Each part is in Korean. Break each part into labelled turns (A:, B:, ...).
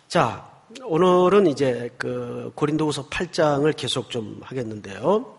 A: 자, 오늘은 이제 그 고린도후서 8장을 계속 좀 하겠는데요.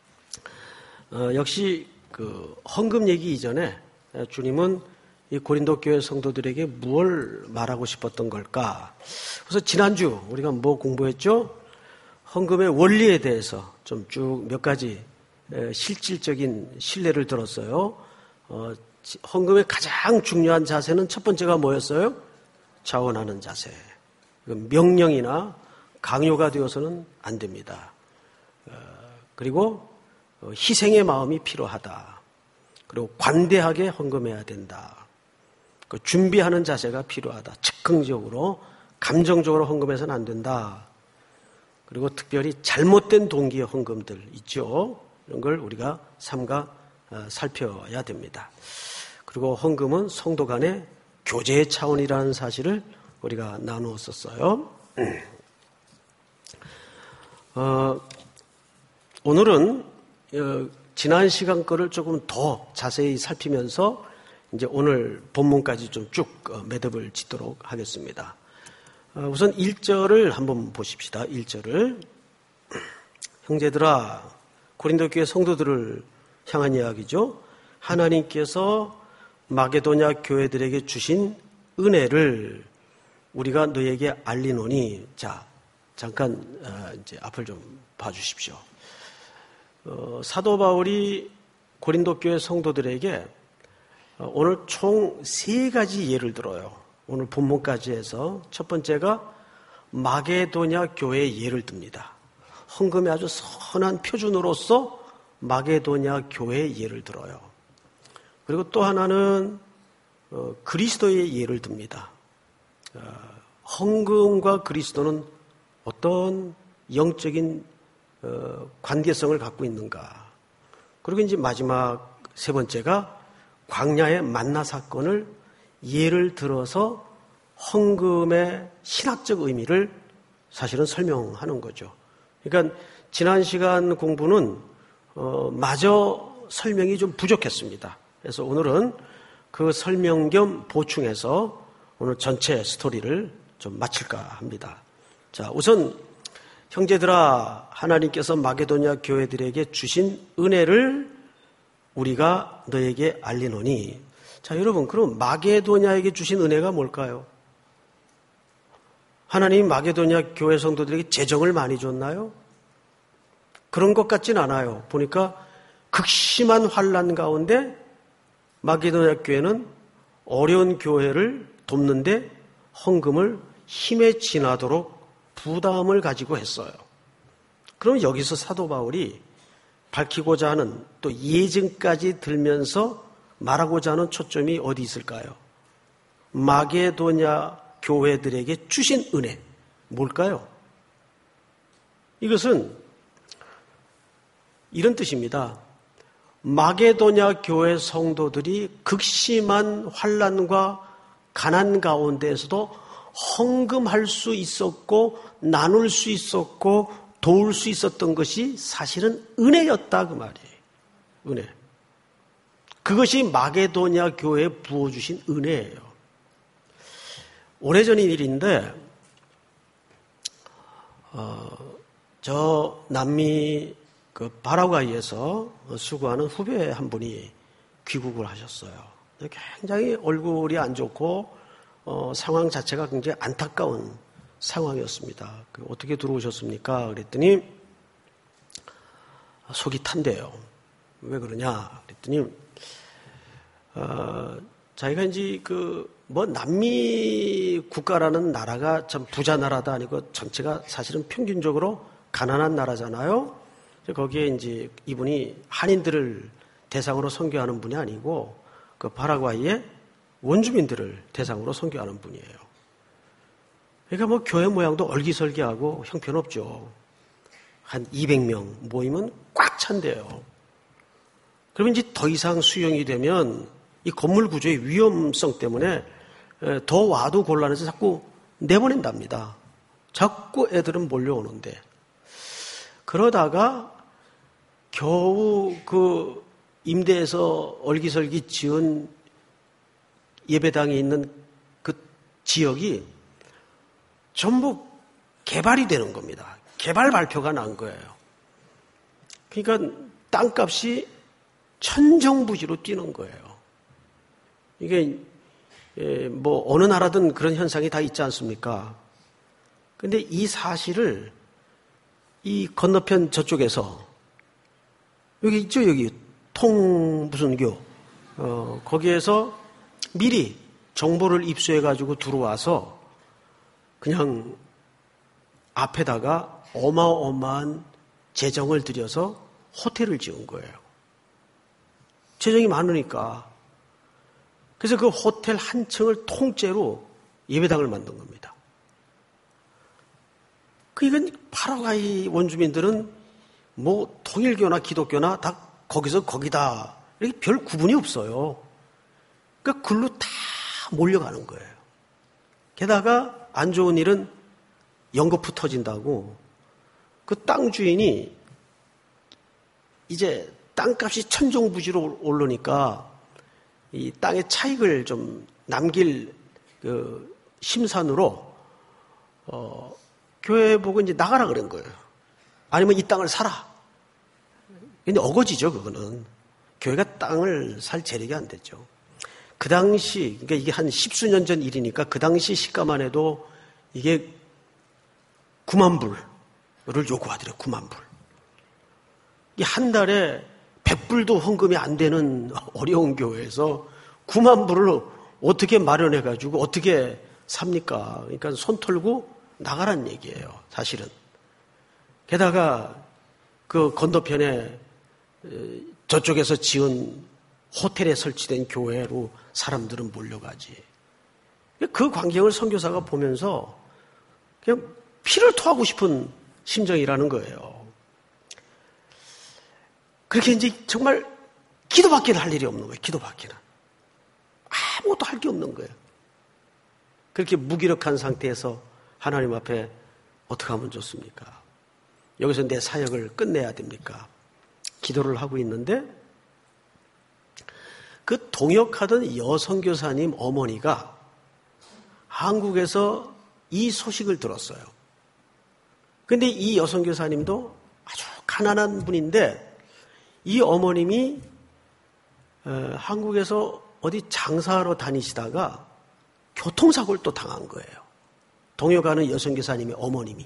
A: 역시 그 헌금 얘기 이전에 주님은 이 고린도 교회 성도들에게 무엇을 말하고 싶었던 걸까? 그래서 지난주 우리가 뭐 공부했죠? 헌금의 원리에 대해서 좀 쭉 몇 가지 실질적인 신뢰를 들었어요. 헌금의 가장 중요한 자세는 첫 번째가 뭐였어요? 자원하는 자세. 명령이나 강요가 되어서는 안 됩니다. 그리고 희생의 마음이 필요하다. 그리고 관대하게 헌금해야 된다. 준비하는 자세가 필요하다. 즉흥적으로, 감정적으로 헌금해서는 안 된다. 그리고 특별히 잘못된 동기의 헌금들 있죠. 이런 걸 우리가 삼가 살펴야 됩니다. 그리고 헌금은 성도 간의 교제의 차원이라는 사실을 우리가 나누었었어요. 오늘은 지난 시간 거를 조금 더 자세히 살피면서 이제 오늘 본문까지 좀 쭉 매듭을 짓도록 하겠습니다. 우선 1절을 한번 보십시다. 1절을. 형제들아, 고린도 교회 성도들을 향한 이야기죠. 하나님께서 마게도냐 교회들에게 주신 은혜를 우리가 너에게 알리노니. 자, 잠깐 이제 앞을 좀 봐주십시오. 사도 바울이 고린도 교회 성도들에게 오늘 총 3가지 예를 들어요. 오늘 본문까지 해서 첫 번째가 마게도냐 교회의 예를 듭니다. 헌금의 아주 선한 표준으로서 마게도냐 교회의 예를 들어요. 그리고 또 하나는 그리스도의 예를 듭니다. 헌금과 그리스도는 어떤 영적인 관계성을 갖고 있는가. 그리고 이제 마지막 세 번째가 광야의 만나 사건을 예를 들어서 헌금의 신학적 의미를 사실은 설명하는 거죠. 그러니까 지난 시간 공부는 마저 설명이 좀 부족했습니다. 그래서 오늘은 그 설명 겸 보충해서 오늘 전체 스토리를 좀 마칠까 합니다. 자, 우선 형제들아, 하나님께서 마게도냐 교회들에게 주신 은혜를 우리가 너에게 알리노니. 자, 여러분, 그럼 마게도냐에게 주신 은혜가 뭘까요? 하나님 마게도냐 교회 성도들에게 재정을 많이 줬나요? 그런 것 같진 않아요. 보니까 극심한 환난 가운데 마게도냐 교회는 어려운 교회를 돕는데 헌금을 힘에 지나도록 부담을 가지고 했어요. 그럼 여기서 사도 바울이 밝히고자 하는 또 예증까지 들면서 말하고자 하는 초점이 어디 있을까요? 마게도냐 교회들에게 주신 은혜, 뭘까요? 이것은 이런 뜻입니다. 마게도냐 교회 성도들이 극심한 환난과 가난 가운데에서도 헌금할 수 있었고 나눌 수 있었고 도울 수 있었던 것이 사실은 은혜였다 그 말이에요. 은혜. 그것이 마게도냐 교회에 부어주신 은혜예요. 오래전인 일인데 저 남미 그 파라과이에서 수고하는 후배 한 분이 귀국을 하셨어요. 굉장히 얼굴이 안 좋고 상황 자체가 굉장히 안타까운 상황이었습니다. 어떻게 들어오셨습니까? 그랬더니 속이 탄대요. 왜 그러냐? 그랬더니 자기가 이제 남미 국가라는 나라가 참 부자 나라도 아니고 전체가 사실은 평균적으로 가난한 나라잖아요. 거기에 이제 이분이 한인들을 대상으로 선교하는 분이 아니고 그 파라과이의 원주민들을 대상으로 선교하는 분이에요. 그러니까 뭐 교회 모양도 얼기설기하고 형편없죠. 한 200명 모이면 꽉 찬대요. 그러면 이제 더 이상 수용이 되면 이 건물 구조의 위험성 때문에 더 와도 곤란해서 자꾸 내보낸답니다. 자꾸 애들은 몰려오는데. 그러다가 겨우 그 임대해서 얼기설기 지은 예배당이 있는 그 지역이 전부 개발이 되는 겁니다. 개발 발표가 난 거예요. 그러니까 땅값이 천정부지로 뛰는 거예요. 이게 뭐 어느 나라든 그런 현상이 다 있지 않습니까? 근데 이 사실을 이 건너편 저쪽에서 여기 있죠, 여기 무슨 교 거기에서 미리 정보를 입수해 가지고 들어와서 그냥 앞에다가 어마어마한 재정을 들여서 호텔을 지은 거예요. 재정이 많으니까. 그래서 그 호텔 한 층을 통째로 예배당을 만든 겁니다. 그러니까 파라과이 원주민들은 뭐 통일교나 기독교나 다 거기서 거기다. 이렇게 별 구분이 없어요. 그러니까 글로 다 몰려가는 거예요. 게다가 안 좋은 일은 연거푸 터진다고 그 땅 주인이 이제 땅값이 천정부지로 오르니까 이 땅의 차익을 좀 남길 그 심산으로 교회 보고 이제 나가라 그런 거예요. 아니면 이 땅을 사라. 근데 어거지죠, 그거는. 교회가 땅을 살 재력이 안 됐죠. 그 당시, 그러니까 이게 한 10수년 전 일이니까 그 당시 시가만 해도 이게 9만 불을 요구하더래요, 9만 불. 이 한 달에 100불도 헌금이 안 되는 어려운 교회에서 9만 불을 어떻게 마련해가지고 어떻게 삽니까? 그러니까 손 털고 나가란 얘기예요, 사실은. 게다가 그 건너편에 저쪽에서 지은 호텔에 설치된 교회로 사람들은 몰려가지. 그 광경을 선교사가 보면서 그냥 피를 토하고 싶은 심정이라는 거예요. 그렇게 이제 정말 기도밖에는 할 일이 없는 거예요. 기도밖에는. 아무것도 할 게 없는 거예요. 그렇게 무기력한 상태에서 하나님 앞에 어떻게 하면 좋습니까? 여기서 내 사역을 끝내야 됩니까? 기도를 하고 있는데 그 동역하던 여선교사님 어머니가 한국에서 이 소식을 들었어요. 근데 이 여선교사님도 아주 가난한 분인데 이 어머님이 한국에서 어디 장사하러 다니시다가 교통사고를 또 당한 거예요. 동역하는 여선교사님의 어머님이.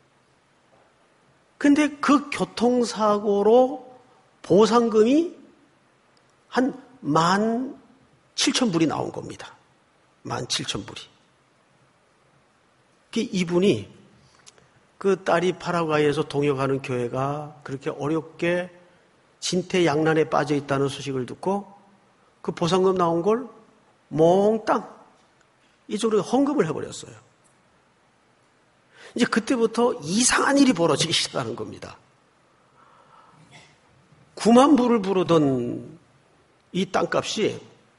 A: 근데 그 교통사고로 보상금이 한 17,000불이 나온 겁니다. 17,000불이. 이분이 그 딸이 파라과이에서 동역하는 교회가 그렇게 어렵게 진퇴양난에 빠져 있다는 소식을 듣고 그 보상금 나온 걸 몽땅 이쪽으로 헌금을 해버렸어요. 이제 그때부터 이상한 일이 벌어지기 시작하는 겁니다. 9만 불을 부르던 이 땅값이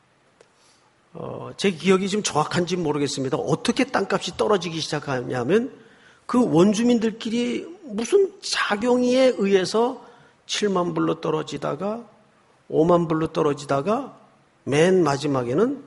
A: 제 기억이 지금 정확한지 모르겠습니다. 어떻게 땅값이 떨어지기 시작하냐면 그 원주민들끼리 무슨 작용에 의해서 7만 불로 떨어지다가 5만 불로 떨어지다가 맨 마지막에는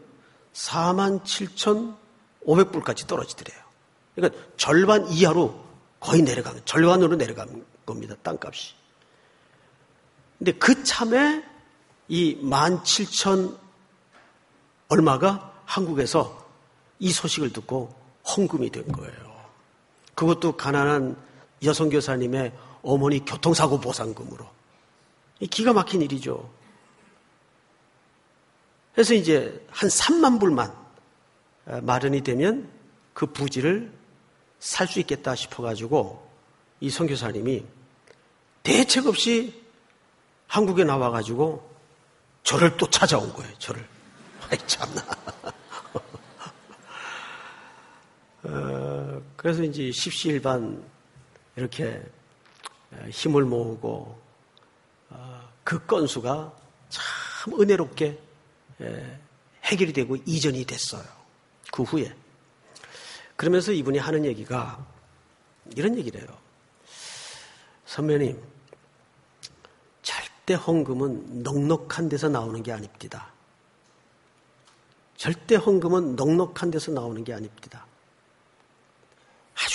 A: 47,500불까지 떨어지더래요. 그러니까 절반 이하로 거의 내려가는, 절반으로 내려간 겁니다. 땅값이. 근데 그 참에 이 17,000 얼마가 한국에서 이 소식을 듣고 헌금이 된 거예요. 그것도 가난한 여성교사님의 어머니 교통사고 보상금으로. 기가 막힌 일이죠. 그래서 이제 한 3만 불만 마련이 되면 그 부지를 살 수 있겠다 싶어가지고 이 선교사님이 대책 없이 한국에 나와가지고 저를 또 찾아온 거예요. 저를. 아이 참나. 그래서 이제 십시일반 이렇게 힘을 모으고 그 건수가 참 은혜롭게 해결이 되고 이전이 됐어요. 그 후에. 그러면서 이분이 하는 얘기가 이런 얘기를 해요. 선배님, 절대 헌금은 넉넉한 데서 나오는 게 아닙니다. 절대 헌금은 넉넉한 데서 나오는 게 아닙니다.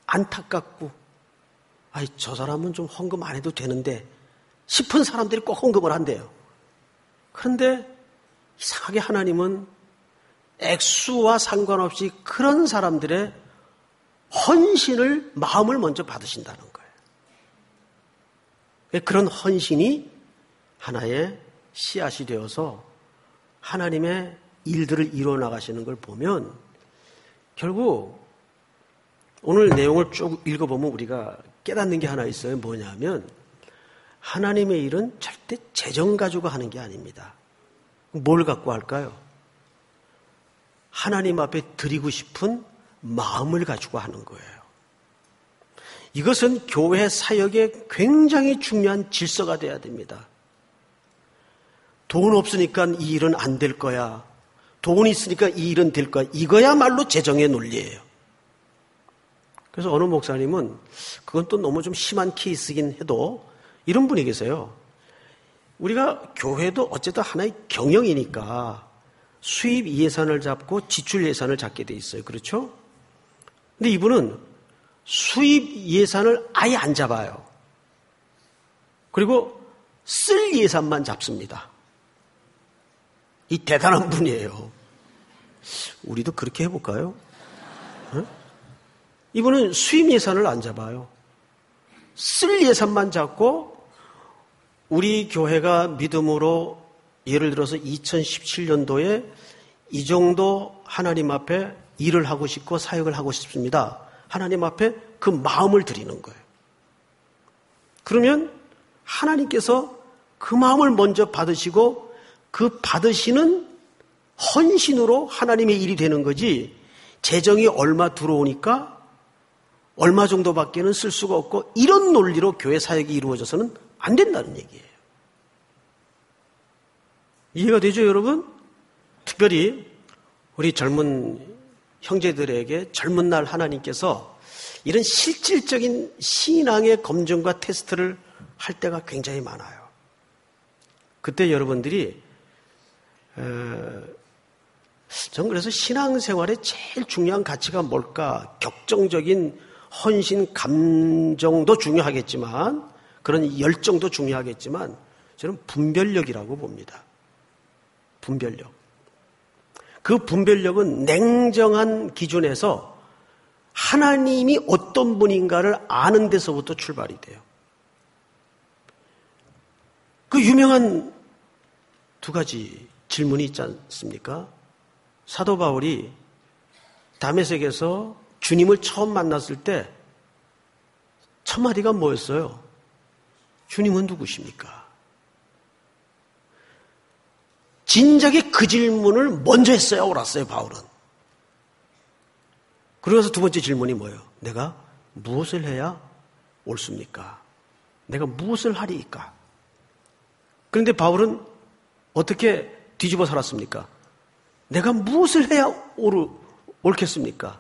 A: 안타깝고 아이 저 사람은 좀 헌금 안 해도 되는데 싶은 사람들이 꼭 헌금을 한대요. 그런데 이상하게 하나님은 액수와 상관없이 그런 사람들의 헌신을 마음을 먼저 받으신다는 거예요. 그런 헌신이 하나의 씨앗이 되어서 하나님의 일들을 이루어 나가시는 걸 보면 결국 오늘 내용을 쭉 읽어보면 우리가 깨닫는 게 하나 있어요. 뭐냐면 하나님의 일은 절대 재정 가지고 하는 게 아닙니다. 뭘 갖고 할까요? 하나님 앞에 드리고 싶은 마음을 가지고 하는 거예요. 이것은 교회 사역에 굉장히 중요한 질서가 돼야 됩니다. 돈 없으니까 이 일은 안 될 거야. 돈 있으니까 이 일은 될 거야. 이거야말로 재정의 논리예요. 그래서 어느 목사님은 그건 또 너무 좀 심한 케이스긴 해도 이런 분이 계세요. 우리가 교회도 어쨌든 하나의 경영이니까 수입 예산을 잡고 지출 예산을 잡게 돼 있어요. 그렇죠? 근데 이분은 수입 예산을 아예 안 잡아요. 그리고 쓸 예산만 잡습니다. 이 대단한 분이에요. 우리도 그렇게 해볼까요? 응? 이분은 수입 예산을 안 잡아요. 쓸 예산만 잡고 우리 교회가 믿음으로 예를 들어서 2017년도에 이 정도 하나님 앞에 일을 하고 싶고 사역을 하고 싶습니다. 하나님 앞에 그 마음을 드리는 거예요. 그러면 하나님께서 그 마음을 먼저 받으시고 그 받으시는 헌신으로 하나님의 일이 되는 거지 재정이 얼마 들어오니까 얼마 정도밖에는 쓸 수가 없고 이런 논리로 교회 사역이 이루어져서는 안 된다는 얘기예요. 이해가 되죠, 여러분? 특별히 우리 젊은 형제들에게 젊은 날 하나님께서 이런 실질적인 신앙의 검증과 테스트를 할 때가 굉장히 많아요. 그때 여러분들이 전 그래서 신앙생활의 제일 중요한 가치가 뭘까? 격정적인 헌신, 감정도 중요하겠지만 그런 열정도 중요하겠지만 저는 분별력이라고 봅니다. 분별력. 그 분별력은 냉정한 기준에서 하나님이 어떤 분인가를 아는 데서부터 출발이 돼요. 그 유명한 두 가지 질문이 있지 않습니까? 사도 바울이 다메섹에서 주님을 처음 만났을 때 첫 마디가 뭐였어요? 주님은 누구십니까? 진작에 그 질문을 먼저 했어야 옳았어요, 바울은. 그러면서 두 번째 질문이 뭐예요? 내가 무엇을 해야 옳습니까? 내가 무엇을 하리이까? 그런데 바울은 어떻게 뒤집어 살았습니까? 내가 무엇을 해야 옳겠습니까?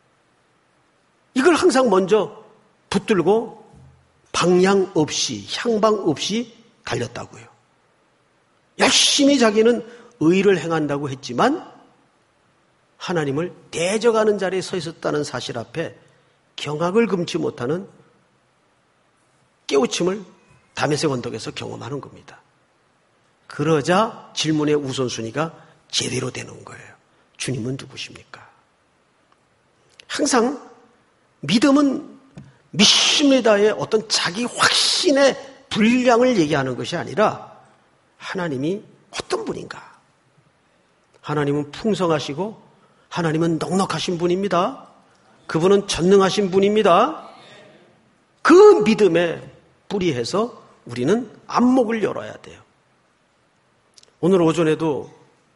A: 이걸 항상 먼저 붙들고 방향 없이, 향방 없이 달렸다고요. 열심히 자기는 의를 행한다고 했지만 하나님을 대적하는 자리에 서 있었다는 사실 앞에 경악을 금치 못하는 깨우침을 다메섹 언덕에서 경험하는 겁니다. 그러자 질문의 우선순위가 제대로 되는 거예요. 주님은 누구십니까? 항상 믿음은 믿습니다의 어떤 자기 확신의 분량을 얘기하는 것이 아니라 하나님이 어떤 분인가? 하나님은 풍성하시고 하나님은 넉넉하신 분입니다. 그분은 전능하신 분입니다. 그 믿음에 뿌리해서 우리는 안목을 열어야 돼요. 오늘 오전에도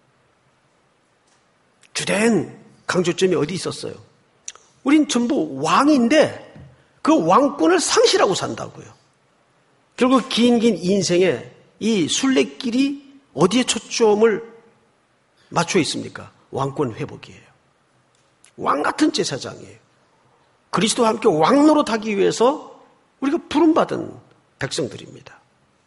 A: 주된 강조점이 어디 있었어요? 우린 전부 왕인데 그 왕권을 상실하고 산다고요. 결국 긴 인생에 이 순례길이 어디에 초점을 맞춰 있습니까? 왕권 회복이에요. 왕 같은 제사장이에요. 그리스도와 함께 왕 노릇하기 위해서 우리가 부름받은 백성들입니다.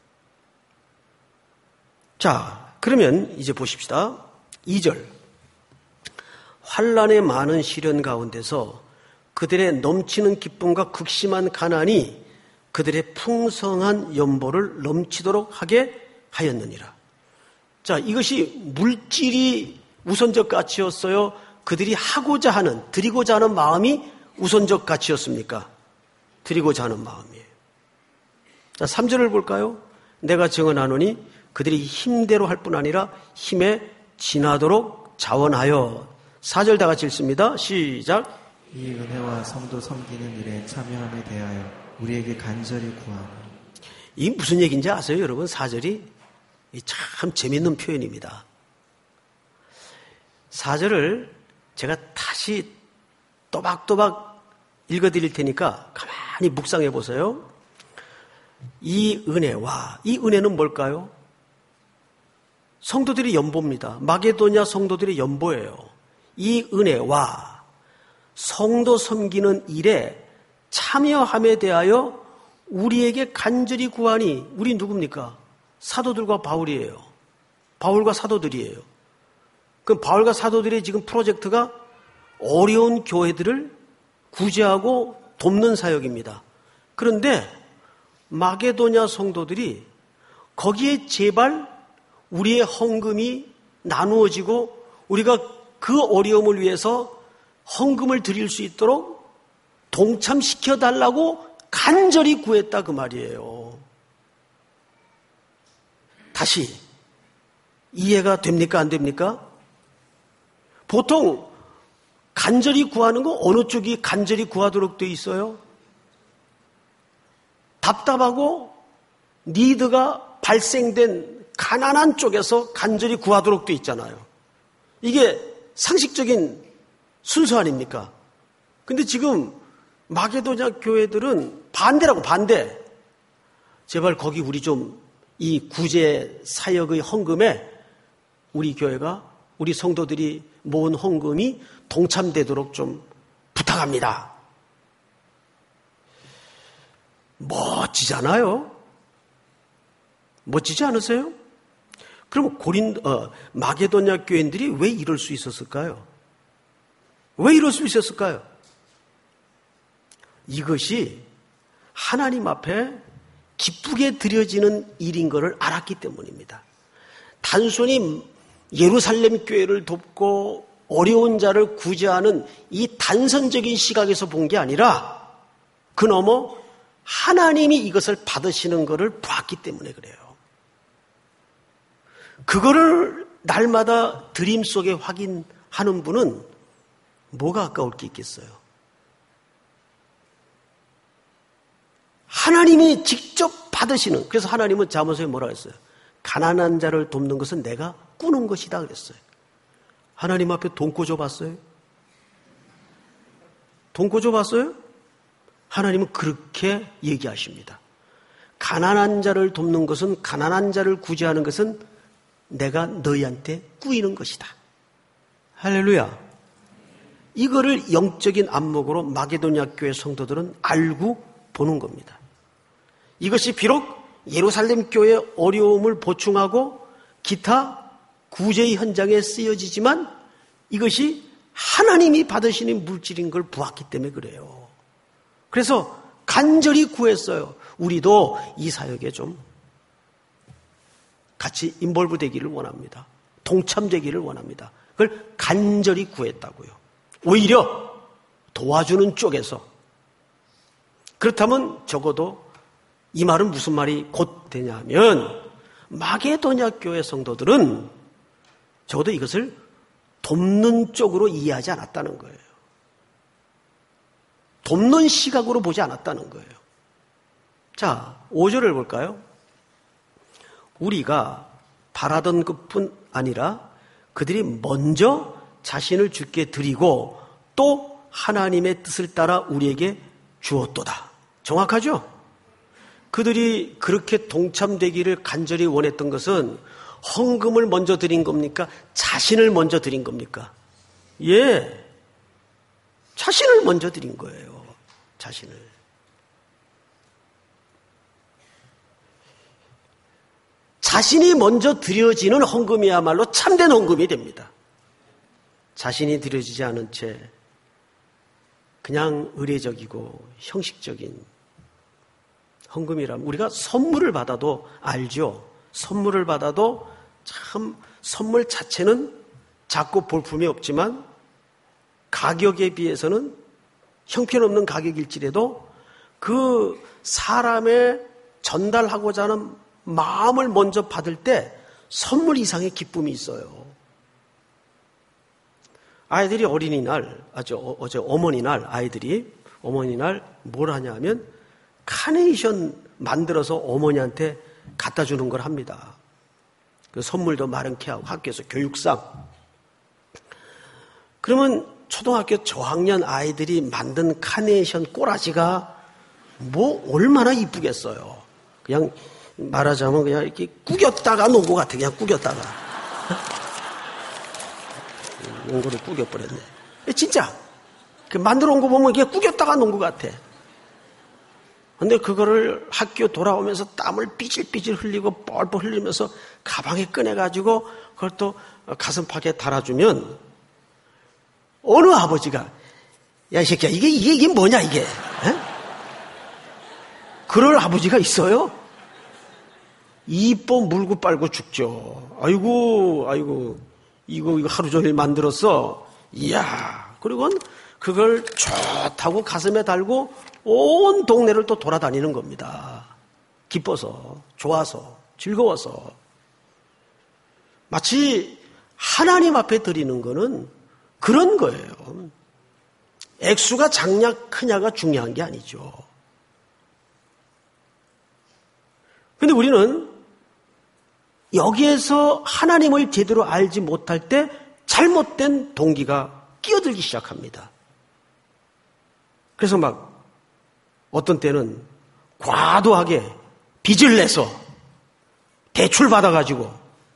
A: 자, 그러면 이제 보십시다. 2절. 환난의 많은 시련 가운데서 그들의 넘치는 기쁨과 극심한 가난이 그들의 풍성한 연보를 넘치도록 하게 하였느니라. 자, 이것이 물질이 우선적 가치였어요? 그들이 하고자 하는, 드리고자 하는 마음이 우선적 가치였습니까? 드리고자 하는 마음이에요. 자, 3절을 볼까요? 내가 증언하노니 그들이 힘대로 할 뿐 아니라 힘에 지나도록 자원하여. 4절 다 같이 읽습니다. 시작.
B: 이 은혜와 성도 섬기는 일에 참여함에 대하여 우리에게 간절히 구하노.
A: 이 무슨 얘기인지 아세요, 여러분? 4절이 참 재밌는 표현입니다. 4절을 제가 다시 또박또박 읽어드릴 테니까 가만히 묵상해 보세요. 이 은혜와, 이 은혜는 뭘까요? 성도들의 연보입니다. 마게도냐 성도들의 연보예요. 이 은혜와 성도 섬기는 일에 참여함에 대하여 우리에게 간절히 구하니. 우리 누굽니까? 사도들과 바울이에요. 바울과 사도들이에요. 그럼 바울과 사도들의 지금 프로젝트가 어려운 교회들을 구제하고 돕는 사역입니다. 그런데 마게도냐 성도들이 거기에 제발 우리의 헌금이 나누어지고 우리가 그 어려움을 위해서 헌금을 드릴 수 있도록 동참시켜달라고 간절히 구했다 그 말이에요. 다시 이해가 됩니까? 안 됩니까? 보통 간절히 구하는 거 어느 쪽이 간절히 구하도록 돼 있어요? 답답하고 니드가 발생된 가난한 쪽에서 간절히 구하도록 돼 있잖아요. 이게 상식적인 순서 아닙니까? 근데 지금 마게도냐 교회들은 반대라고, 반대. 제발 거기 우리 좀 이 구제 사역의 헌금에 우리 교회가, 우리 성도들이 모은 헌금이 동참되도록 좀 부탁합니다. 멋지잖아요? 멋지지 않으세요? 그럼 마게도냐 교인들이 왜 이럴 수 있었을까요? 왜 이럴 수 있었을까요? 이것이 하나님 앞에 기쁘게 드려지는 일인 것을 알았기 때문입니다. 단순히 예루살렘 교회를 돕고 어려운 자를 구제하는 이 단선적인 시각에서 본 게 아니라 그 너머 하나님이 이것을 받으시는 것을 봤기 때문에 그래요. 그거를 날마다 드림 속에 확인하는 분은 뭐가 아까울 게 있겠어요? 하나님이 직접 받으시는, 그래서 하나님은 잠언서에 뭐라 했어요? 가난한 자를 돕는 것은 내가 꾸는 것이다 그랬어요. 하나님 앞에 돈 꿔줘봤어요? 돈 꿔줘봤어요? 하나님은 그렇게 얘기하십니다. 가난한 자를 돕는 것은, 가난한 자를 구제하는 것은 내가 너희한테 꾸이는 것이다. 할렐루야. 이거를 영적인 안목으로 마게도냐 교회 성도들은 알고 보는 겁니다. 이것이 비록 예루살렘 교회의 어려움을 보충하고 기타 구제의 현장에 쓰여지지만 이것이 하나님이 받으시는 물질인 걸 보았기 때문에 그래요. 그래서 간절히 구했어요. 우리도 이 사역에 좀 같이 인볼브 되기를 원합니다. 동참되기를 원합니다. 그걸 간절히 구했다고요. 오히려 도와주는 쪽에서. 그렇다면 적어도 이 말은 무슨 말이 곧 되냐면 마게도냐 교회 성도들은 적어도 이것을 돕는 쪽으로 이해하지 않았다는 거예요. 돕는 시각으로 보지 않았다는 거예요. 자, 5절을 볼까요? 우리가 바라던 것뿐 아니라 그들이 먼저 자신을 주께 드리고 또 하나님의 뜻을 따라 우리에게 주었도다. 정확하죠? 그들이 그렇게 동참되기를 간절히 원했던 것은 헌금을 먼저 드린 겁니까? 자신을 먼저 드린 겁니까? 예. 자신을 먼저 드린 거예요. 자신을. 자신이 먼저 드려지는 헌금이야말로 참된 헌금이 됩니다. 자신이 드려지지 않은 채 그냥 의례적이고 형식적인 헌금이라면 우리가 선물을 받아도 알죠. 선물을 받아도 참 선물 자체는 작고 볼품이 없지만 가격에 비해서는 형편없는 가격일지라도 그 사람의 전달하고자 하는 마음을 먼저 받을 때 선물 이상의 기쁨이 있어요. 아이들이 어린이날, 어제 어머니날 아이들이 어머니날 뭘 하냐면 카네이션 만들어서 어머니한테 갖다 주는 걸 합니다. 그 선물도 마련케 하고 학교에서 교육상. 그러면 초등학교 저학년 아이들이 만든 카네이션 꼬라지가 뭐 얼마나 이쁘겠어요. 그냥 말하자면 그냥 이렇게 꾸겼다가 놓은 것 같아. 그냥 꾸겼다가. 용고를 꾸겨버렸네. 진짜 그 만들어 온 거 보면 이게 꾸겼다가 놓은 것 같아. 근데 그거를 학교 돌아오면서 땀을 삐질삐질 흘리고 뻘뻘 흘리면서 가방에 꺼내가지고 그걸 또 가슴팍에 달아주면 어느 아버지가 야, 이 새끼야, 이게 뭐냐, 이게. 에? 그럴 아버지가 있어요? 이뻐 물고 빨고 죽죠. 아이고, 이거 하루 종일 만들었어. 이야. 그리고 그걸 좋다고 가슴에 달고 온 동네를 또 돌아다니는 겁니다. 기뻐서, 좋아서, 즐거워서. 마치 하나님 앞에 드리는 거는 그런 거예요. 액수가 작냐 크냐가 중요한 게 아니죠. 그런데 우리는 여기에서 하나님을 제대로 알지 못할 때 잘못된 동기가 끼어들기 시작합니다. 그래서 막 어떤 때는 과도하게 빚을 내서 대출 받아가지고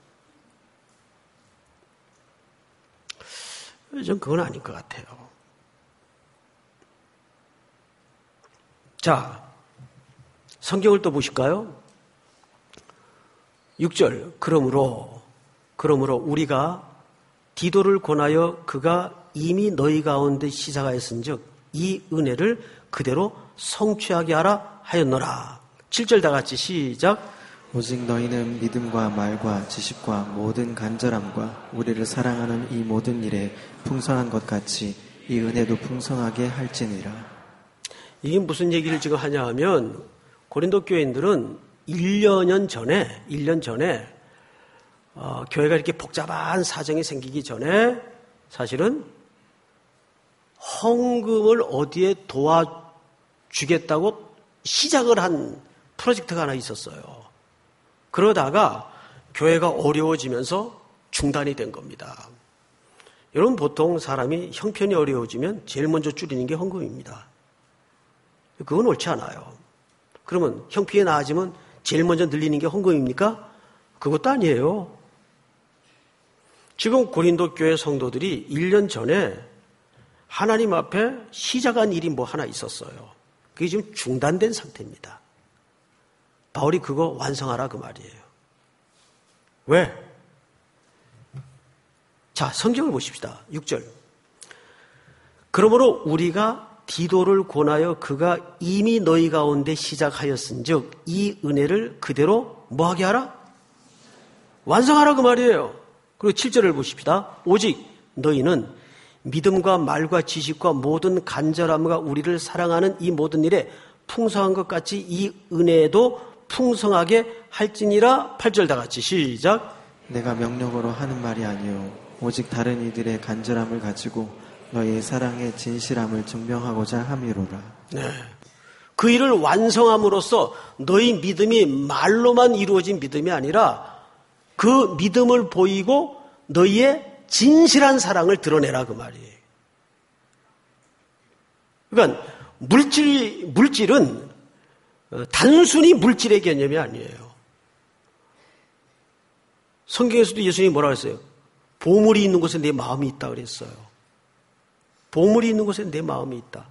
A: 전 그건 아닌 것 같아요. 자, 성경을 또 보실까요? 6절, 그러므로 우리가 디도를 권하여 그가 이미 너희 가운데 시작하였은즉 이 은혜를 그대로 성취하게 하라 하였노라. 7절 다 같이 시작.
B: 오직 너희는 믿음과 말과 지식과 모든 간절함과 우리를 사랑하는 이 모든 일에 풍성한 것 같이 이 은혜도 풍성하게 할지니라.
A: 이게 무슨 얘기를 지금 하냐 하면 고린도 교인들은 1년 전에 교회가 이렇게 복잡한 사정이 생기기 전에 사실은 헌금을 어디에 도와주겠다고 시작을 한 프로젝트가 하나 있었어요. 그러다가 교회가 어려워지면서 중단이 된 겁니다. 여러분, 보통 사람이 형편이 어려워지면 제일 먼저 줄이는 게 헌금입니다. 그건 옳지 않아요. 그러면 형편이 나아지면 제일 먼저 늘리는 게 헌금입니까? 그것도 아니에요. 지금 고린도 교회 성도들이 1년 전에 하나님 앞에 시작한 일이 뭐 하나 있었어요. 그게 지금 중단된 상태입니다. 바울이 그거 완성하라 그 말이에요. 왜? 자, 성경을 보십시다. 6절. 그러므로 우리가 디도를 권하여 그가 이미 너희 가운데 시작하였은즉 이 은혜를 그대로 뭐하게 하라? 완성하라 그 말이에요. 그리고 7절을 보십시다. 오직 너희는 믿음과 말과 지식과 모든 간절함과 우리를 사랑하는 이 모든 일에 풍성한 것 같이 이 은혜도 풍성하게 할지니라. 8절 다 같이 시작.
B: 내가 명령으로 하는 말이 아니요 오직 다른 이들의 간절함을 가지고 너희의 사랑의 진실함을 증명하고자 함이로라.
A: 네. 그 일을 완성함으로써 너희 믿음이 말로만 이루어진 믿음이 아니라 그 믿음을 보이고 너희의 진실한 사랑을 드러내라 그 말이에요. 그러니까 물질은 단순히 물질의 개념이 아니에요. 성경에서도 예수님이 뭐라고 했어요? 보물이 있는 곳에 내 마음이 있다 그랬어요. 보물이 있는 곳에 내 마음이 있다.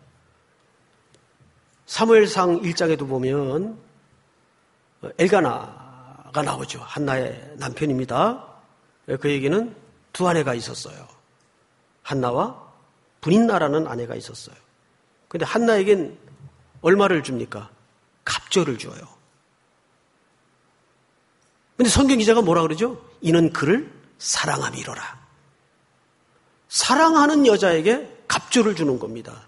A: 사무엘상 1장에도 보면 엘가나가 나오죠. 한나의 남편입니다. 그에게는 두 아내가 있었어요. 한나와 분인나라는 아내가 있었어요. 근데 한나에겐 얼마를 줍니까? 갑절을 줘요. 근데 성경 기자가 뭐라 그러죠? 이는 그를 사랑함이로라. 사랑하는 여자에게 갑절을 주는 겁니다.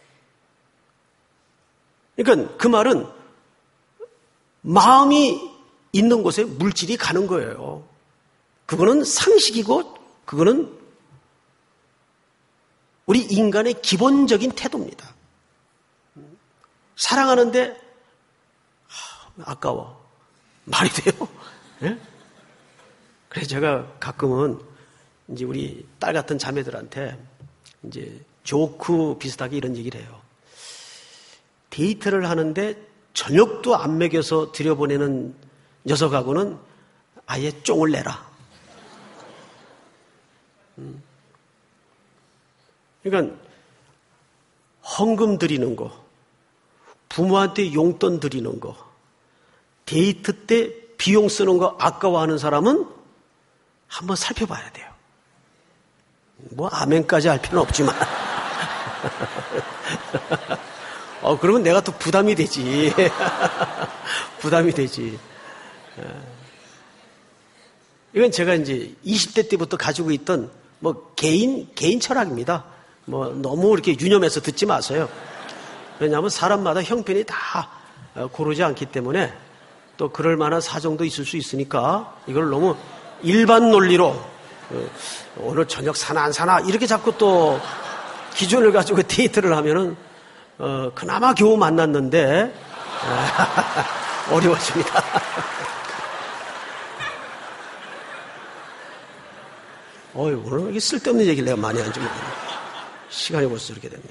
A: 그러니까 그 말은 마음이 있는 곳에 물질이 가는 거예요. 그거는 상식이고 그거는 우리 인간의 기본적인 태도입니다. 사랑하는데 아까워. 말이 돼요? 네? 그래서 제가 가끔은 이제 우리 딸 같은 자매들한테 이제 조크 비슷하게 이런 얘기를 해요. 데이트를 하는데 저녁도 안 먹여서 들여보내는 녀석하고는 아예 쫑을 내라. 그러니까 헌금 드리는 거, 부모한테 용돈 드리는 거, 데이트 때 비용 쓰는 거 아까워하는 사람은 한번 살펴봐야 돼요. 뭐 아멘까지 할 필요는 없지만 그러면 내가 또 부담이 되지. 부담이 되지. 이건 제가 이제 20대 때부터 가지고 있던 뭐 개인 철학입니다. 뭐 너무 이렇게 유념해서 듣지 마세요. 왜냐하면 사람마다 형편이 다 고르지 않기 때문에 또 그럴 만한 사정도 있을 수 있으니까 이걸 너무 일반 논리로 오늘 저녁 사나 안 사나 이렇게 자꾸 또 기준을 가지고 데이트를 하면은 그나마 겨우 만났는데 어려워집니다. 오늘 이게 쓸데없는 얘기를 내가 많이 한 줄 모르겠네. 시간이 벌써 이렇게 됐네.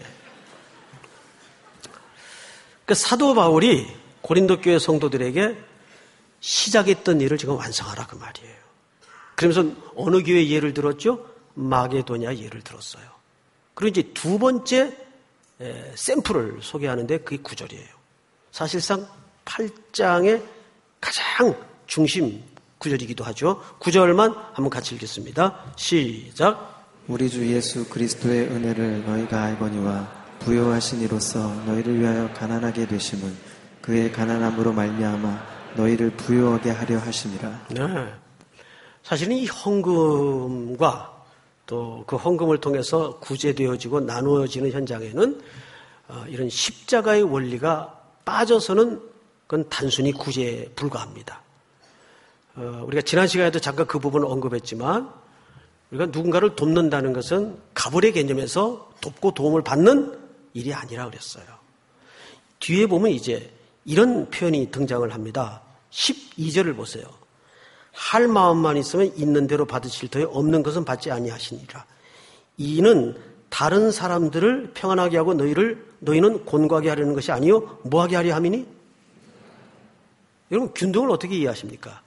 A: 그러니까 사도 바울이 고린도 교회 성도들에게 시작했던 일을 지금 완성하라 그 말이에요. 그러면서 어느 교회 예를 들었죠? 마게도냐 예를 들었어요. 그리고 이제 두 번째 샘플을 소개하는데 그게 9절이에요. 사실상 8장의 가장 중심 구절이기도 하죠. 9절만 한번 같이 읽겠습니다. 시작.
B: 우리 주 예수 그리스도의 은혜를 너희가 알거니와 부요하신 이로써 너희를 위하여 가난하게 되심은 그의 가난함으로 말미암아 너희를 부요하게 하려 하심이라.
A: 네. 사실은 이 헌금과 또 그 헌금을 통해서 구제되어지고 나누어지는 현장에는 이런 십자가의 원리가 빠져서는 그건 단순히 구제에 불과합니다. 우리가 지난 시간에도 잠깐 그 부분을 언급했지만 우리가 누군가를 돕는다는 것은 가불의 개념에서 돕고 도움을 받는 일이 아니라 그랬어요. 뒤에 보면 이제 이런 표현이 등장을 합니다. 12절을 보세요. 할 마음만 있으면 있는 대로 받으실 터에 없는 것은 받지 아니하시니라. 이는 다른 사람들을 평안하게 하고 너희는 곤고하게 하려는 것이 아니요 뭐하게 하려 함이니? 여러분 균등을 어떻게 이해하십니까?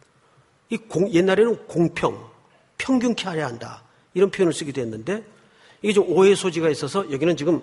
A: 옛날에는 공평, 평균케 하려 한다 이런 표현을 쓰기도 했는데 이게 좀 오해 소지가 있어서 여기는 지금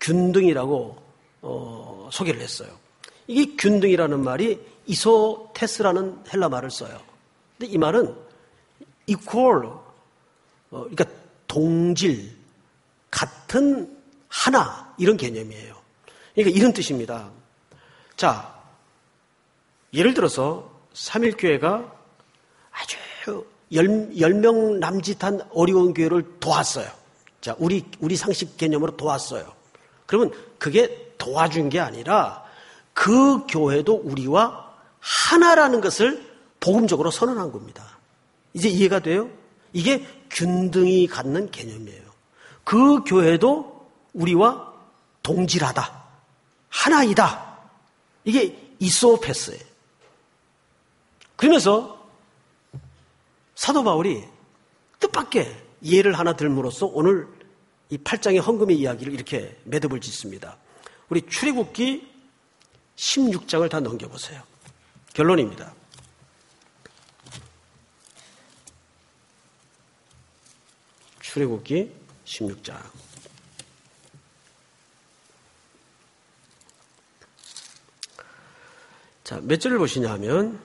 A: 균등이라고 소개를 했어요. 이게 균등이라는 말이 이소테스라는 헬라 말을 써요. 근데 이 말은 equal, 그러니까 동질, 같은, 하나 이런 개념이에요. 그러니까 이런 뜻입니다. 자, 예를 들어서 삼일교회가 아주 10명 남짓한 어려운 교회를 도왔어요. 자, 우리 상식 개념으로 도왔어요. 그러면 그게 도와준 게 아니라 그 교회도 우리와 하나라는 것을 복음적으로 선언한 겁니다. 이제 이해가 돼요? 이게 균등이 갖는 개념이에요. 그 교회도 우리와 동질하다. 하나이다. 이게 이소페스예요. 그러면서 사도 바울이 뜻밖의 예를 하나 들므로써 오늘 이 8장의 헌금의 이야기를 이렇게 매듭을 짓습니다. 우리 출애굽기 16장을 다 넘겨보세요. 결론입니다. 출애굽기 16장. 자, 몇 절을 보시냐 하면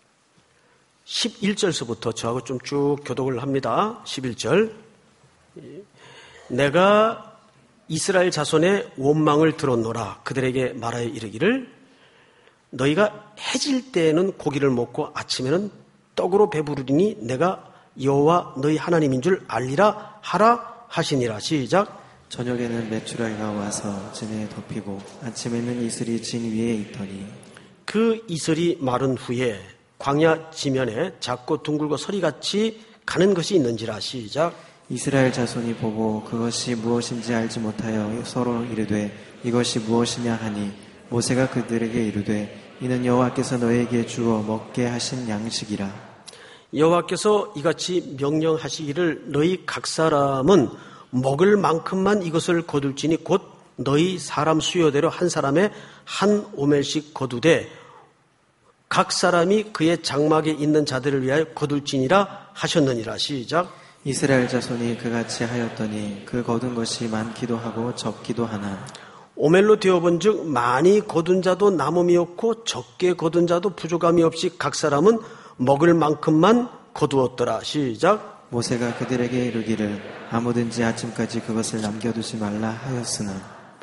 A: 11절서부터 저하고 좀 쭉 교독을 합니다. 11절. 내가 이스라엘 자손의 원망을 들었노라. 그들에게 말하여 이르기를 너희가 해질 때에는 고기를 먹고 아침에는 떡으로 배부르리니 내가 여호와 너희 하나님인 줄 알리라 하라 하시니라. 시작.
B: 저녁에는 메추라기가 와서 진에 덮이고 아침에는 이슬이 진 위에 있더니
A: 그 이슬이 마른 후에 광야 지면에 작고 둥글고 서리같이 가는 것이 있는지라. 시작.
B: 이스라엘 자손이 보고 그것이 무엇인지 알지 못하여 서로 이르되 이것이 무엇이냐 하니 모세가 그들에게 이르되 이는 여호와께서 너희에게 주어 먹게 하신 양식이라.
A: 여호와께서 이같이 명령하시기를 너희 각 사람은 먹을 만큼만 이것을 거둘지니 곧 너희 사람 수요대로 한 사람의 한 오멜씩 거두되 각 사람이 그의 장막에 있는 자들을 위하여 거둘지니라 하셨느니라. 시작.
B: 이스라엘 자손이 그같이 하였더니 그 거둔 것이 많기도 하고 적기도 하나
A: 오멜로 되어본 즉 많이 거둔 자도 남음이 없고 적게 거둔 자도 부족함이 없이 각 사람은 먹을 만큼만 거두었더라. 시작.
B: 모세가 그들에게 이르기를 아무든지 아침까지 그것을 남겨두지 말라 하였으나.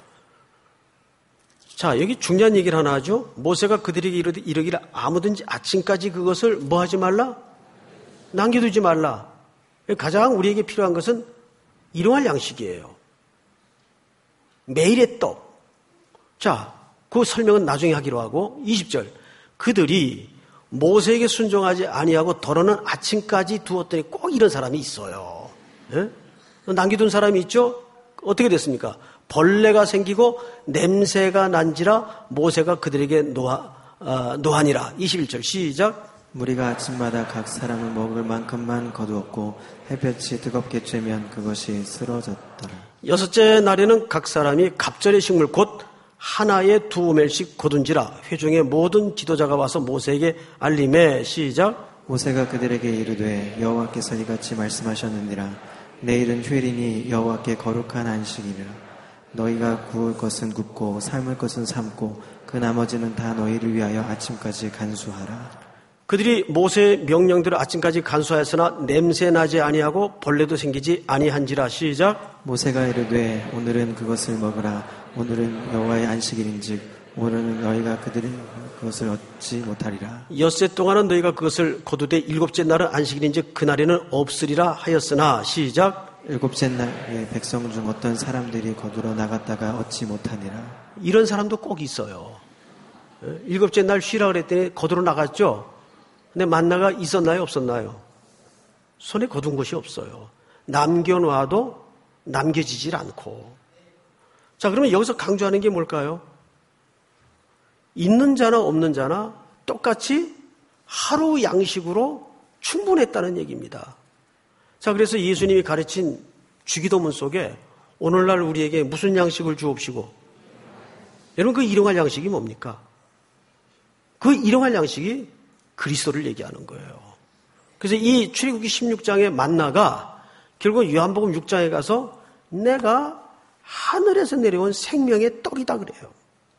A: 자, 여기 중요한 얘기를 하나 하죠. 모세가 그들에게 이르기를 아무든지 아침까지 그것을 뭐 하지 말라? 남겨두지 말라. 가장 우리에게 필요한 것은 일용할 양식이에요. 매일의 떡. 자, 그 설명은 나중에 하기로 하고 20절. 그들이 모세에게 순종하지 아니하고 더러는 아침까지 두었더니 꼭 이런 사람이 있어요. 예? 남겨둔 사람이 있죠? 어떻게 됐습니까? 벌레가 생기고 냄새가 난지라 모세가 그들에게 노하니라. 21절 시작.
B: 무리가 아침마다 각 사람은 먹을 만큼만 거두었고 햇볕이 뜨겁게 쬐면 그것이 쓰러졌더라.
A: 여섯째 날에는 각 사람이 갑절의 식물 곧 하나에 2오멜씩 거둔지라. 회중의 모든 지도자가 와서 모세에게 알림해. 시작.
B: 모세가 그들에게 이르되 여호와께서 이같이 말씀하셨느니라. 내일은 휴일이니 여호와께 거룩한 안식이라. 너희가 구울 것은 굽고 삶을 것은 삶고 그 나머지는 다 너희를 위하여 아침까지 간수하라.
A: 그들이 모세의 명령대로 아침까지 간수하였으나 냄새 나지 아니하고 벌레도 생기지 아니한지라. 시작.
B: 모세가 이르되 오늘은 그것을 먹으라. 오늘은 여호와의 안식일인즉 오늘은 너희가 그것을 얻지 못하리라.
A: 엿새 동안은 너희가 그것을 거두되 7째 날은 안식일인즉 그날에는 없으리라 하였으나. 시작.
B: 7째 날에 백성 중 어떤 사람들이 거두러 나갔다가 얻지 못하니라.
A: 이런 사람도 꼭 있어요. 7째 날 쉬라 그랬더니 거두러 나갔죠. 근데 만나가 있었나요, 없었나요? 손에 거둔 것이 없어요. 남겨놔도 남겨지질 않고. 자, 그러면 여기서 강조하는 게 뭘까요? 있는 자나 없는 자나 똑같이 하루 양식으로 충분했다는 얘기입니다. 자, 그래서 예수님이 가르친 주기도문 속에 오늘날 우리에게 무슨 양식을 주옵시고, 여러분 그 일용할 양식이 뭡니까? 그 일용할 양식이 그리스도를 얘기하는 거예요. 그래서 이 출애굽기 16장의 만나가 결국 요한복음 6장에 가서 내가 하늘에서 내려온 생명의 떡이다 그래요.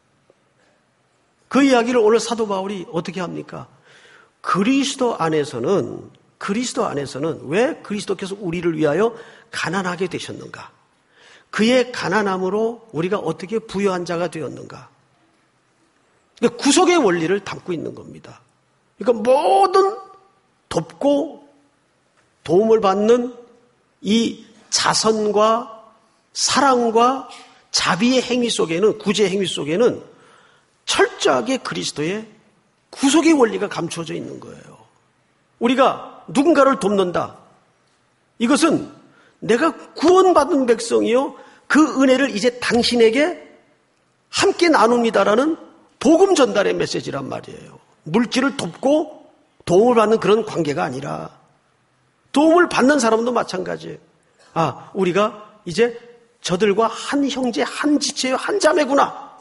A: 그 이야기를 오늘 사도 바울이 어떻게 합니까? 그리스도 안에서는 왜 그리스도께서 우리를 위하여 가난하게 되셨는가? 그의 가난함으로 우리가 어떻게 부유한 자가 되었는가? 그러니까 구속의 원리를 담고 있는 겁니다. 그러니까 모든 돕고 도움을 받는 이 자선과 사랑과 자비의 행위 속에는, 구제의 행위 속에는 철저하게 그리스도의 구속의 원리가 감춰져 있는 거예요. 우리가 누군가를 돕는다. 이것은 내가 구원받은 백성이요, 그 은혜를 이제 당신에게 함께 나눕니다라는 복음 전달의 메시지란 말이에요. 물질을 돕고 도움을 받는 그런 관계가 아니라 도움을 받는 사람도 마찬가지예요. 아, 우리가 이제 저들과 한 형제, 한 지체요, 한 자매구나.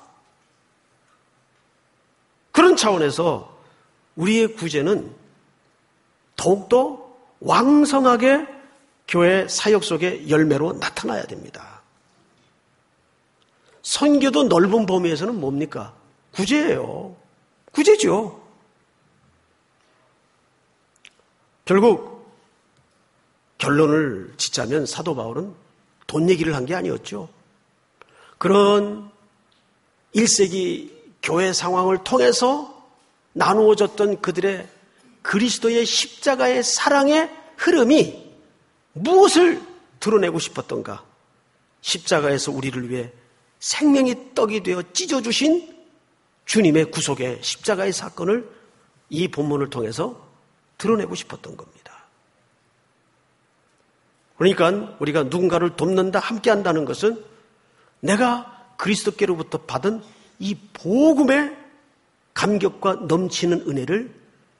A: 그런 차원에서 우리의 구제는 더욱더 왕성하게 교회 사역 속의 열매로 나타나야 됩니다. 선교도 넓은 범위에서는 뭡니까? 구제예요. 구제죠. 결국 결론을 짓자면 사도 바울은 돈 얘기를 한 게 아니었죠. 그런 1세기 교회 상황을 통해서 나누어졌던 그들의 그리스도의 십자가의 사랑의 흐름이 무엇을 드러내고 싶었던가? 십자가에서 우리를 위해 생명의 떡이 되어 찢어주신 주님의 구속의 십자가의 사건을 이 본문을 통해서 드러내고 싶었던 겁니다. 그러니까 우리가 누군가를 돕는다, 함께한다는 것은 내가 그리스도께로부터 받은 이 복음의 감격과 넘치는 은혜를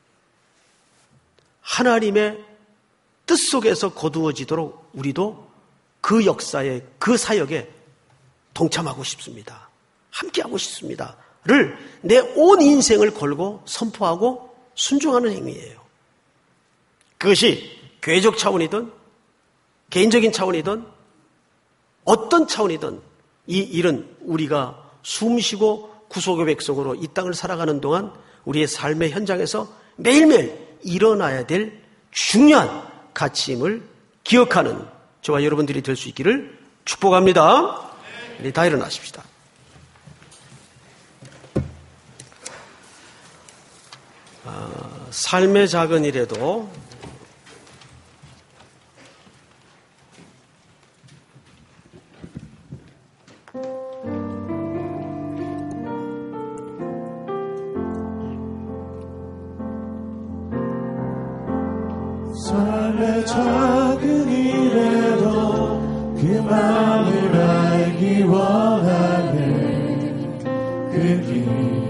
A: 하나님의 뜻 속에서 거두어지도록 우리도 그 역사에, 그 사역에 동참하고 싶습니다. 함께하고 싶습니다.를 내 온 인생을 걸고 선포하고 순종하는 행위예요. 그것이 교회적 차원이든 개인적인 차원이든 어떤 차원이든 이 일은 우리가 숨쉬고 구속의 백성으로 이 땅을 살아가는 동안 우리의 삶의 현장에서 매일매일 일어나야 될 중요한 가치임을 기억하는 저와 여러분들이 될 수 있기를 축복합니다. 우리 다 일어나십시다. 삶의 작은 일에도
C: 삶의 작은 일에도 그 마음을 알기 원하네. 그 길,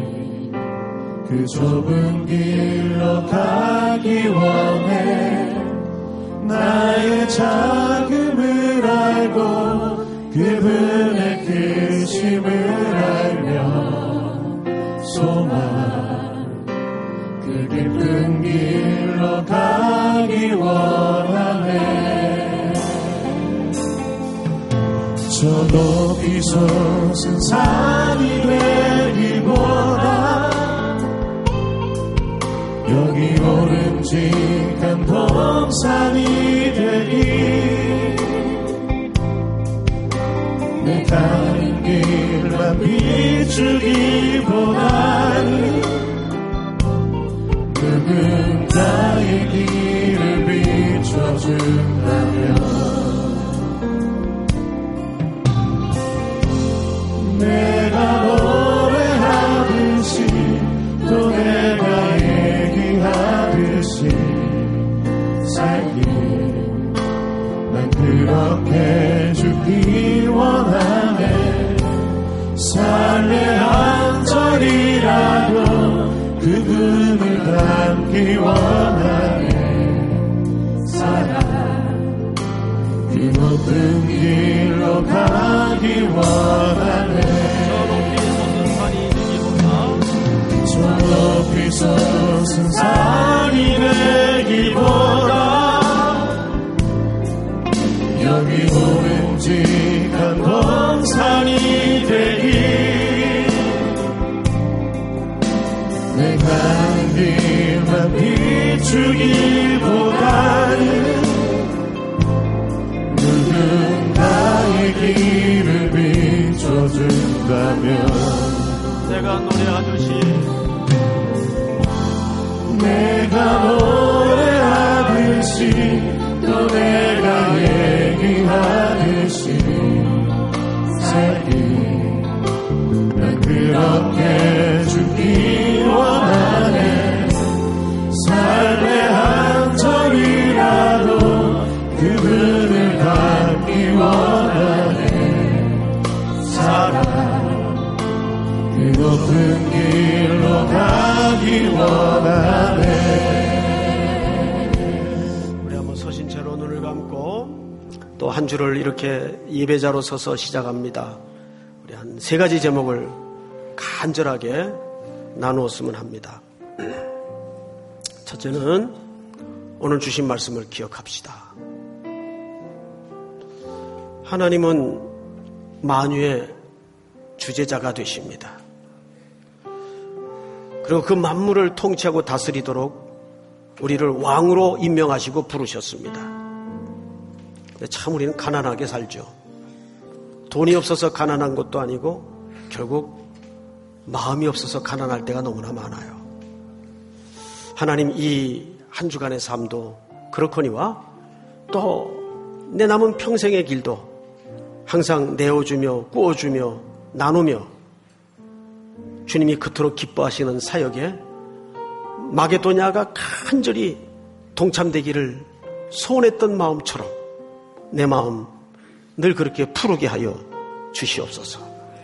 C: 그 좁은 길로 가기 원해. 나의 작음을 알고 그분의 크심을 알며 소망 그 깊은 길로 가기 원하네. 저 높이 솟은 산이 되기보다 여기 오름직한 동산이 되기. 내 가는 길만 비추기보다는 누군가의 길을 비춰준다면 내가 노래하듯이 또 내가 얘기하듯이 살기 난 그렇게 주기 원하네. 삶의 한 절이라도 그분을 닮기 원하네. 사랑 그 높은 길로 가기 원하네. 저 높이 솟은 산이 되기보다 여기 오름직한 동산이 되기. 내 가는 길만 비추기보다는 누군가의 길을 비춰준다면
A: 내가 노래하듯이
C: 또 내가 얘기하듯이 살기 난 그렇게 주기 원하네. 삶의 한 절이라도 그분을 닮기 원하네. 사랑 그 높은 길로 가기 원하네.
A: 또 한 주를 이렇게 예배자로 서서 시작합니다. 우리 한 세 가지 제목을 간절하게 나누었으면 합니다. 첫째는 오늘 주신 말씀을 기억합시다. 하나님은 만유의 주제자가 되십니다. 그리고 그 만물을 통치하고 다스리도록 우리를 왕으로 임명하시고 부르셨습니다. 참 우리는 가난하게 살죠. 돈이 없어서 가난한 것도 아니고 결국 마음이 없어서 가난할 때가 너무나 많아요. 하나님, 이 한 주간의 삶도 그렇거니와 또 내 남은 평생의 길도 항상 내어주며 꾸어주며 나누며 주님이 그토록 기뻐하시는 사역에 마게도냐가 간절히 동참되기를 소원했던 마음처럼 내 마음 늘 그렇게 푸르게 하여 주시옵소서.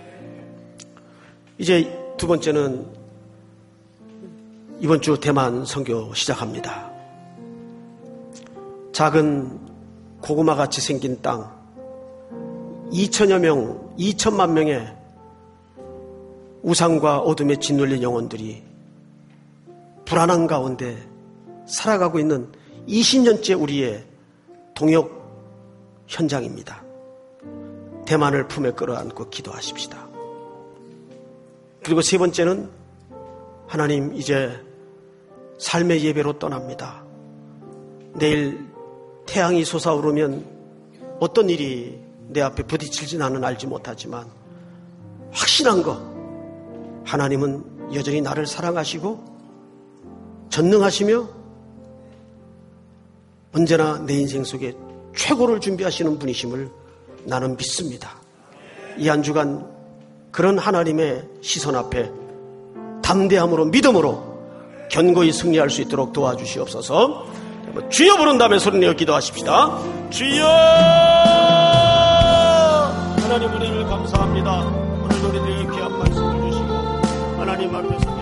A: 이제 두 번째는 이번 주 대만 선교 시작합니다. 작은 고구마같이 생긴 땅 2천만 명의 우상과 어둠에 짓눌린 영혼들이 불안한 가운데 살아가고 있는 20년째 우리의 동역 현장입니다. 대만을 품에 끌어안고 기도하십시다. 그리고 세 번째는 하나님, 이제 삶의 예배로 떠납니다. 내일 태양이 솟아오르면 어떤 일이 내 앞에 부딪힐지 나는 알지 못하지만 확신한 거, 하나님은 여전히 나를 사랑하시고 전능하시며 언제나 내 인생 속에 최고를 준비하시는 분이심을 나는 믿습니다. 이 한 주간 그런 하나님의 시선 앞에 담대함으로 믿음으로 견고히 승리할 수 있도록 도와주시옵소서. 주여 부른 다음에 소리내어 기도하십시다. 주여! 하나님, 은혜를 감사합니다. 오늘 우리들에게 귀한 말씀을 주시고 하나님 앞에서